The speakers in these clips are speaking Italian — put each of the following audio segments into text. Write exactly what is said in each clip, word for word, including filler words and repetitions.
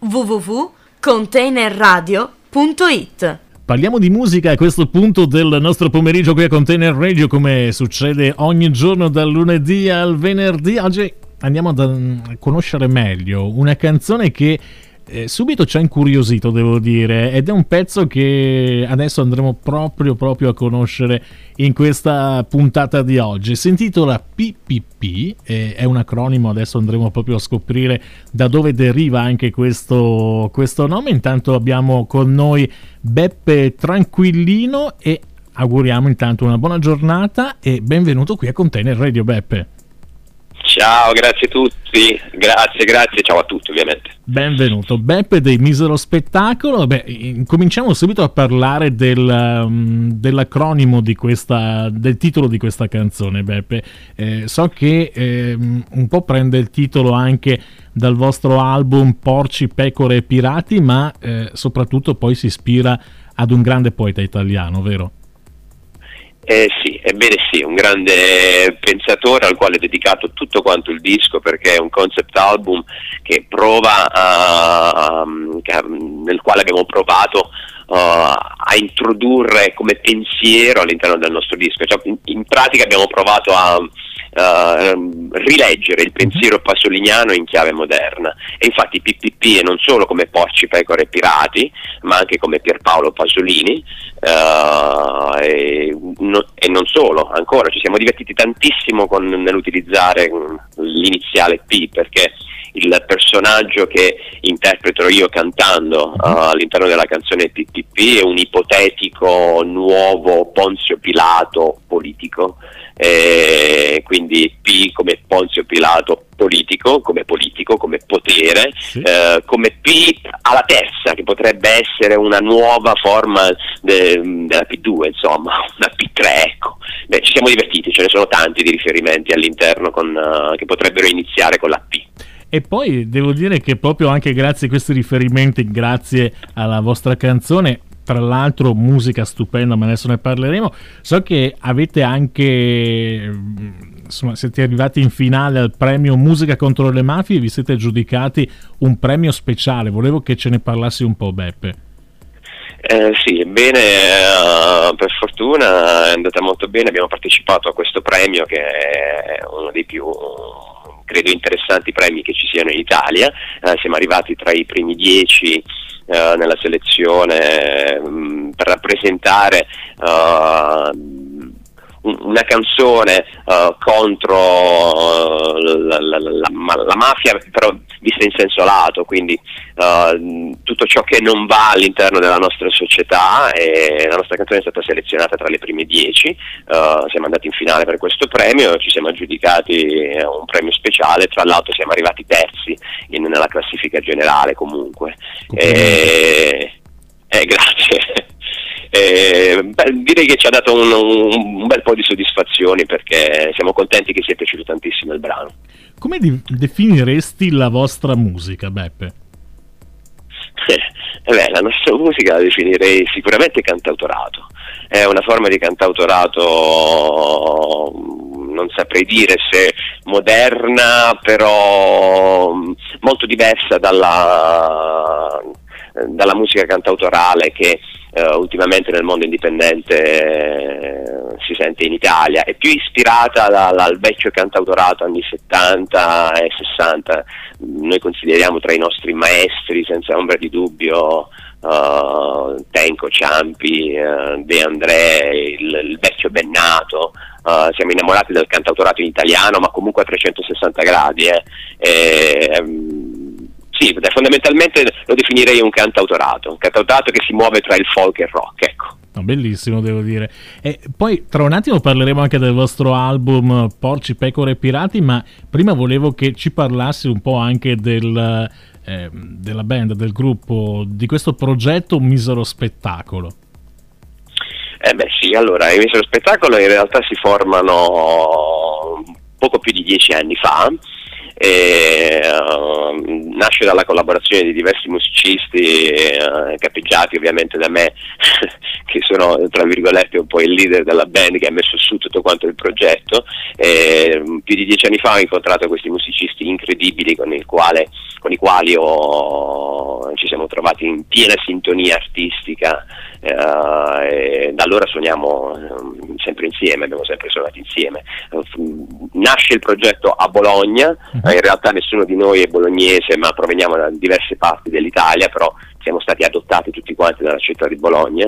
w w w punto container radio punto it. Parliamo di musica a questo punto del nostro pomeriggio qui a Container Radio, come succede ogni giorno dal lunedì al venerdì. Oggi andiamo a conoscere meglio una canzone che eh, subito ci ha incuriosito, devo dire, ed è un pezzo che adesso andremo proprio proprio a conoscere in questa puntata di oggi. Si intitola P P P, eh, è un acronimo, adesso andremo proprio a scoprire da dove deriva anche questo, questo nome. Intanto abbiamo con noi Beppe Tranquillino e auguriamo intanto una buona giornata e benvenuto qui a Container Radio, Beppe. Ciao, grazie a tutti, grazie, grazie, ciao a tutti ovviamente. Benvenuto Beppe dei Misero Spettacolo. Beh, cominciamo subito a parlare del, um, dell'acronimo di questa, del titolo di questa canzone, Beppe. Eh, so che eh, un po' prende il titolo anche dal vostro album Porci, Pecore e Pirati, ma eh, soprattutto poi si ispira ad un grande poeta italiano, vero? Eh sì, ebbene sì, un grande pensatore al quale è dedicato tutto quanto il disco, perché è un concept album che prova a, a, nel quale abbiamo provato uh, a introdurre come pensiero all'interno del nostro disco, cioè, in, in pratica abbiamo provato a Uh, rileggere il pensiero pasoliniano in chiave moderna, e infatti P P P è non solo come Porci, Pecore e Pirati, ma anche come Pierpaolo Pasolini, uh, e, no, e non solo, ancora ci siamo divertiti tantissimo con, nell'utilizzare l'iniziale P, perché il personaggio che interpreto io cantando uh, all'interno della canzone P P P è un ipotetico nuovo Ponzio Pilato politico, e quindi P come Ponzio Pilato politico, come politico, come potere, sì. eh, come P alla terza, che potrebbe essere una nuova forma de, della P due, insomma, una P tre, ecco. Beh, ci siamo divertiti, ce ne sono tanti di riferimenti all'interno con, uh, che potrebbero iniziare con la P. E poi devo dire che proprio anche grazie a questi riferimenti, grazie alla vostra canzone, tra l'altro musica stupenda, ma adesso ne parleremo, so che avete anche, insomma, siete arrivati in finale al premio Musica contro le mafie e vi siete aggiudicati un premio speciale. Volevo che ce ne parlassi un po', Beppe. Eh, sì, bene, uh, per fortuna è andata molto bene, abbiamo partecipato a questo premio che è uno dei più, credo, interessanti premi che ci siano in Italia. Uh, siamo arrivati tra i primi dieci uh, nella selezione um, per rappresentare uh, una canzone uh, contro uh, la, la, la, la mafia, però vista in senso lato, quindi uh, tutto ciò che non va all'interno della nostra società, e la nostra canzone è stata selezionata tra le prime dieci. Uh, siamo andati in finale per questo premio, ci siamo aggiudicati un premio speciale, tra l'altro siamo arrivati terzi in, nella classifica generale comunque. E, eh, grazie. Eh, beh, direi che ci ha dato un, un, un bel po' di soddisfazioni, perché siamo contenti che sia piaciuto tantissimo il brano. Come di- definiresti la vostra musica, Beppe? Eh, beh, la nostra musica la definirei sicuramente cantautorato. È una forma di cantautorato, non saprei dire se moderna, però molto diversa dalla, dalla musica cantautorale che Uh, ultimamente nel mondo indipendente eh, si sente in Italia. È più ispirata da, dal vecchio cantautorato anni settanta e sessanta. Noi consideriamo tra i nostri maestri senza ombra di dubbio uh, Tenco, Ciampi, uh, De André, il, il vecchio Bennato. Uh, siamo innamorati del cantautorato in italiano, ma comunque a trecentosessanta gradi, eh. E, um, Sì, fondamentalmente lo definirei un cantautorato, un cantautorato che si muove tra il folk e il rock, ecco. No, bellissimo, devo dire. E poi tra un attimo parleremo anche del vostro album Porci, Pecore e Pirati, ma prima volevo che ci parlassi un po' anche del, eh, della band, del gruppo, di questo progetto Misero Spettacolo. Eh beh sì, allora, i Misero Spettacolo in realtà si formano poco più di dieci anni fa. E, uh, nasce dalla collaborazione di diversi musicisti uh, capeggiati ovviamente da me che sono tra virgolette un po' il leader della band che ha messo su tutto quanto il progetto. E, um, più di dieci anni fa ho incontrato questi musicisti incredibili con, il quale, con i quali ho ci siamo trovati in piena sintonia artistica, eh, e da allora suoniamo eh, sempre insieme, abbiamo sempre suonato insieme. Nasce il progetto a Bologna, uh-huh. in realtà nessuno di noi è bolognese, ma proveniamo da diverse parti dell'Italia, però siamo stati adottati tutti quanti dalla città di Bologna.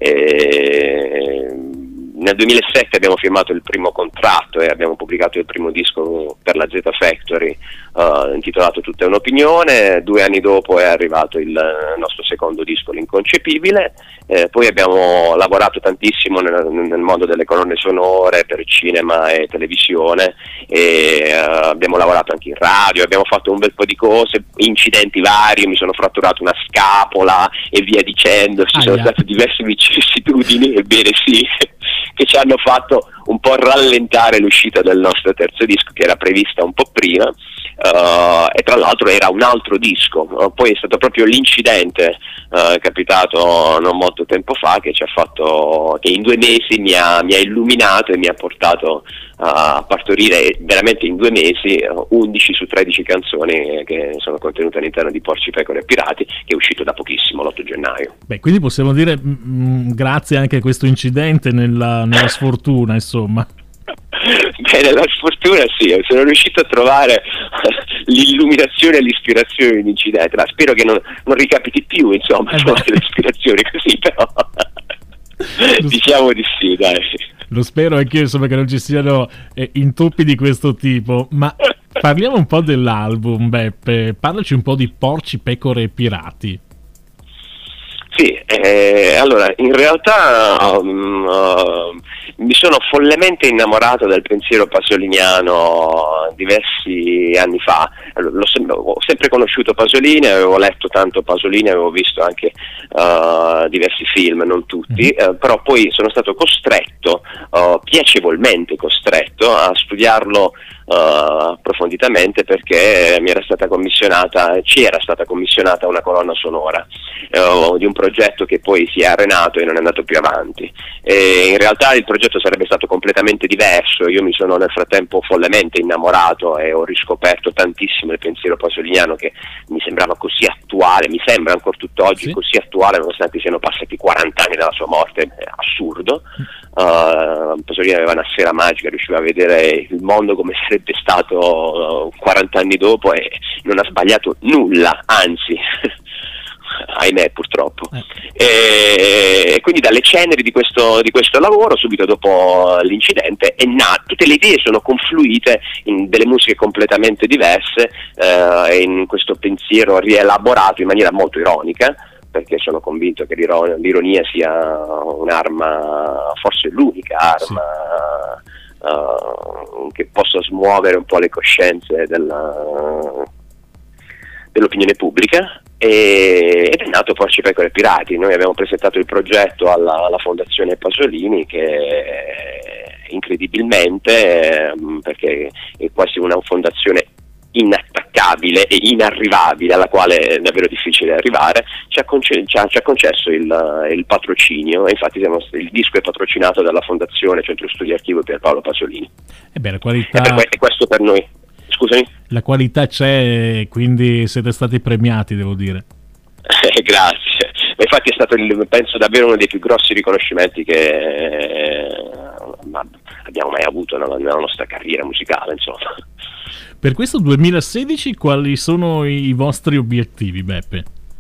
E nel duemilasette abbiamo firmato il primo contratto e abbiamo pubblicato il primo disco per la Z Factory, uh, intitolato Tutta è un'opinione. Due anni dopo è arrivato il nostro secondo disco, L'Inconcepibile. Eh, poi abbiamo lavorato tantissimo nel, nel mondo delle colonne sonore per cinema e televisione, e uh, abbiamo lavorato anche in radio, abbiamo fatto un bel po' di cose, incidenti vari, mi sono fratturato una scapola e via dicendo, ci ah, sono yeah. state diverse vicissitudini, ebbene sì, che ci hanno fatto un po' rallentare l'uscita del nostro terzo disco, che era prevista un po' prima, uh, e tra l'altro era un altro disco. Uh, poi è stato proprio l'incidente uh, capitato non molto tempo fa che ci ha fatto, che in due mesi mi ha, mi ha illuminato e mi ha portato a partorire veramente in due mesi undici su tredici canzoni che sono contenute all'interno di Porci, Pecore e Pirati, che è uscito da pochissimo, l'otto gennaio. Beh, quindi possiamo dire mh, grazie anche a questo incidente nella, nella sfortuna, insomma. Beh, nella sfortuna sì, sono riuscito a trovare l'illuminazione e l'ispirazione di un incidente, ma spero che non, non ricapiti più, insomma, eh le ispirazioni così, però diciamo di sì, dai. Lo spero anch'io, insomma, che non ci siano eh, intoppi di questo tipo. Ma parliamo un po' dell'album, Beppe. Parlaci un po' di Porci, Pecore e Pirati. Sì, eh, allora, in realtà um, uh, mi sono follemente innamorato del pensiero pasoliniano diversi anni fa. L'ho sem- ho sempre conosciuto Pasolini, avevo letto tanto Pasolini, avevo visto anche uh, diversi film, non tutti, mm-hmm. uh, però poi sono stato costretto, uh, piacevolmente costretto, a studiarlo Uh, approfonditamente, perché mi era stata commissionata, ci era stata commissionata una colonna sonora uh, di un progetto che poi si è arenato e non è andato più avanti. E in realtà il progetto sarebbe stato completamente diverso. Io mi sono nel frattempo follemente innamorato e ho riscoperto tantissimo il pensiero pasoliniano, che mi sembrava così attuale, mi sembra ancora tutt'oggi sì. così attuale, nonostante siano passati quaranta anni dalla sua morte. È assurdo. Uh, Pasolini aveva una sfera magica, riusciva a vedere il mondo come sarebbe stato quaranta anni dopo, e non ha sbagliato nulla, anzi ahimè, purtroppo. Eh. E quindi dalle ceneri di questo, di questo lavoro, subito dopo l'incidente, è nato, tutte le idee sono confluite in delle musiche completamente diverse, eh, in questo pensiero rielaborato in maniera molto ironica, perché sono convinto che l'ironia, l'ironia sia un'arma, forse l'unica arma sì. uh, che possa smuovere un po' le coscienze della, dell'opinione pubblica. E, ed è nato Porci, Pecore e Pirati. Noi abbiamo presentato il progetto alla, alla Fondazione Pasolini, che incredibilmente, perché è quasi una fondazione inattaccabile e inarrivabile, alla quale è davvero difficile arrivare, ci ha, conce- ci ha, ci ha concesso il, il patrocinio, e infatti siamo, il disco è patrocinato dalla Fondazione Centro Studi Archivio Pierpaolo Pasolini. E beh, la qualità... E, per, e questo per noi, scusami? La qualità c'è, quindi siete stati premiati, devo dire. Eh, grazie. Infatti è stato, il, penso, davvero uno dei più grossi riconoscimenti che eh, abbiamo mai avuto nella, nella nostra carriera musicale, insomma. Per questo duemilasedici quali sono i vostri obiettivi, Beppe?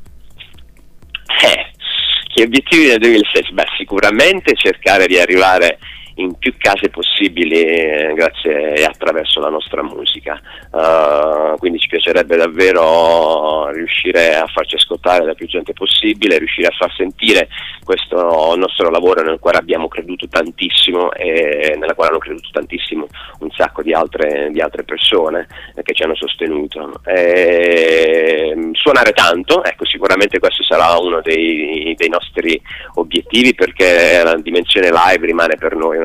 Eh, gli obiettivi del duemilasedici? Beh, sicuramente cercare di arrivare in più case possibili eh, grazie e attraverso la nostra musica, uh, quindi ci piacerebbe davvero riuscire a farci ascoltare da più gente possibile, riuscire a far sentire questo nostro lavoro nel quale abbiamo creduto tantissimo e nella quale hanno creduto tantissimo un sacco di altre, di altre persone eh, che ci hanno sostenuto. E, suonare tanto, ecco, sicuramente questo sarà uno dei, dei nostri obiettivi, perché la dimensione live rimane per noi una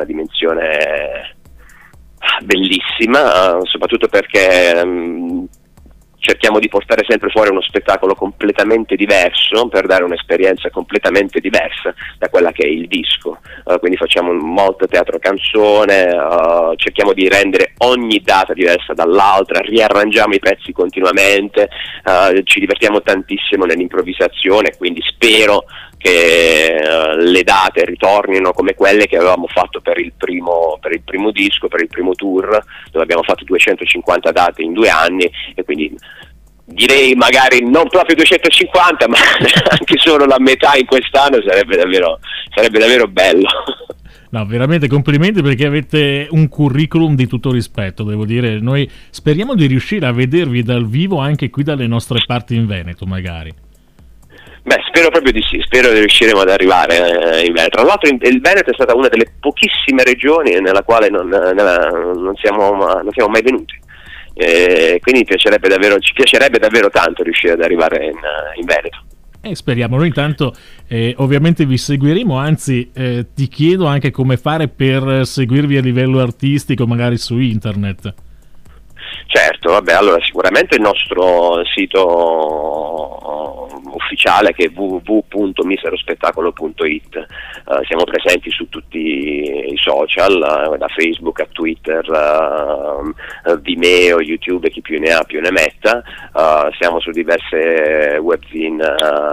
dimensione bellissima, soprattutto perché um, cerchiamo di portare sempre fuori uno spettacolo completamente diverso per dare un'esperienza completamente diversa da quella che è il disco, uh, quindi facciamo molto teatro canzone, uh, cerchiamo di rendere ogni data diversa dall'altra, riarrangiamo i pezzi continuamente, uh, ci divertiamo tantissimo nell'improvvisazione, quindi spero che uh, le date ritornino come quelle che avevamo fatto per il primo per il primo disco, per il primo tour, dove abbiamo fatto duecentocinquanta date in due anni, e quindi direi magari non proprio duecentocinquanta, ma anche solo la metà in quest'anno sarebbe davvero sarebbe davvero bello. No, veramente complimenti, perché avete un curriculum di tutto rispetto, devo dire. Noi speriamo di riuscire a vedervi dal vivo anche qui dalle nostre parti in Veneto, magari. Beh, spero proprio di sì, spero che riusciremo ad arrivare eh, in Veneto. Tra l'altro il Veneto è stata una delle pochissime regioni nella quale non, nella, non, siamo, non siamo mai venuti, eh, quindi piacerebbe davvero, ci piacerebbe davvero tanto riuscire ad arrivare in, in Veneto. Eh, speriamo. Noi intanto eh, ovviamente vi seguiremo, anzi eh, ti chiedo anche come fare per seguirvi a livello artistico, magari su internet. Certo, vabbè, allora sicuramente il nostro sito ufficiale, che è w w w punto miserospettacolo punto it, uh, siamo presenti su tutti i social, uh, da Facebook a Twitter, uh, uh, Vimeo, YouTube, chi più ne ha più ne metta, uh, siamo su diverse webzine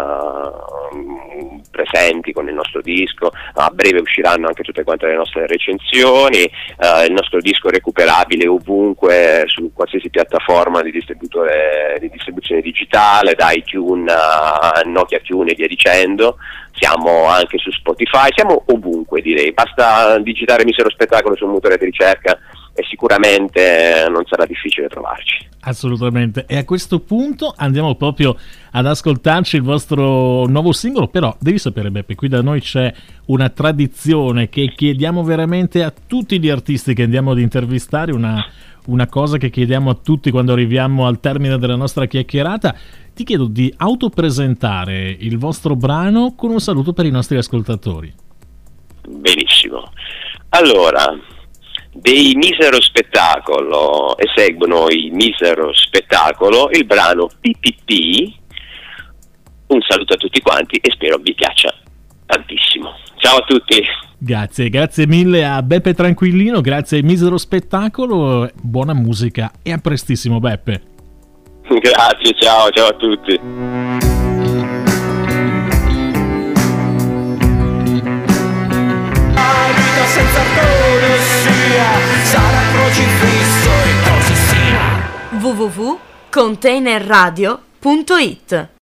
uh, presenti con il nostro disco, a breve usciranno anche tutte quante le nostre recensioni, uh, il nostro disco è recuperabile ovunque, su qualsiasi piattaforma di distributore di distribuzione digitale, da iTunes a Nokia Tune e via dicendo. Siamo anche su Spotify, siamo ovunque, direi, basta digitare Misero Spettacolo sul motore di ricerca e sicuramente non sarà difficile trovarci. Assolutamente. E a questo punto andiamo proprio ad ascoltarci il vostro nuovo singolo. Però devi sapere, Beppe, qui da noi c'è una tradizione che chiediamo veramente a tutti gli artisti che andiamo ad intervistare, una, una cosa che chiediamo a tutti quando arriviamo al termine della nostra chiacchierata. Ti chiedo di autopresentare il vostro brano con un saluto per i nostri ascoltatori. Benissimo. Allora, dei Misero Spettacolo eseguono il Misero Spettacolo il brano P P P. Un saluto a tutti quanti e spero vi piaccia tantissimo. Ciao a tutti. Grazie, grazie mille a Beppe Tranquillino, grazie ai Misero Spettacolo, buona musica e a prestissimo, Beppe. Grazie, ciao, ciao a tutti. Vita senza sia, sarà crocifisso e così sia. w w w punto containerradio punto it